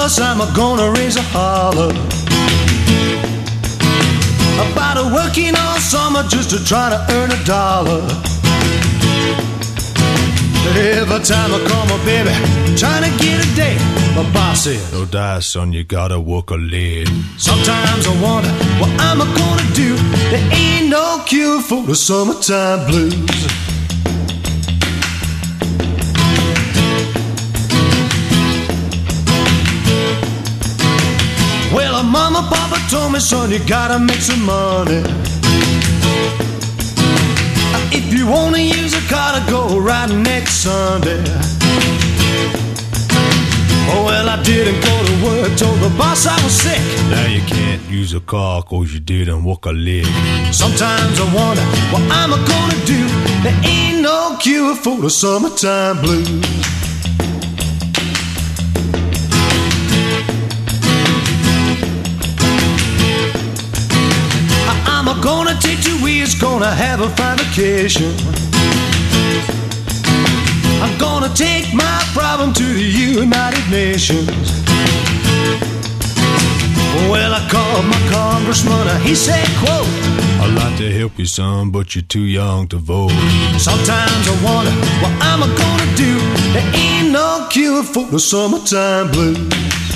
'cause I'm gonna raise a holler about working all summer just to try to earn a dollar. Every time I call my baby, trying to get a date, my boss said, "No die, son, you gotta work a leg." Sometimes I wonder what I'm gonna do. There ain't no cure for the summertime blues. Well, mama, papa told me, son, you gotta make some money. If you wanna use a car to go right next Sunday. Oh, well, I didn't go to work, told the boss I was sick. Now you can't use a car 'cause you didn't work a leg. Sometimes I wonder what I'm gonna do. There ain't no cure for the summertime blues. I'm gonna take 2 weeks, gonna have a fine vacation. I'm gonna take my problem to the United Nations. Well, I called my congressman, he said, quote, "I'd like to help you, son, but you're too young to vote." Sometimes I wonder what I'm gonna do. There ain't no cure for the summertime blues.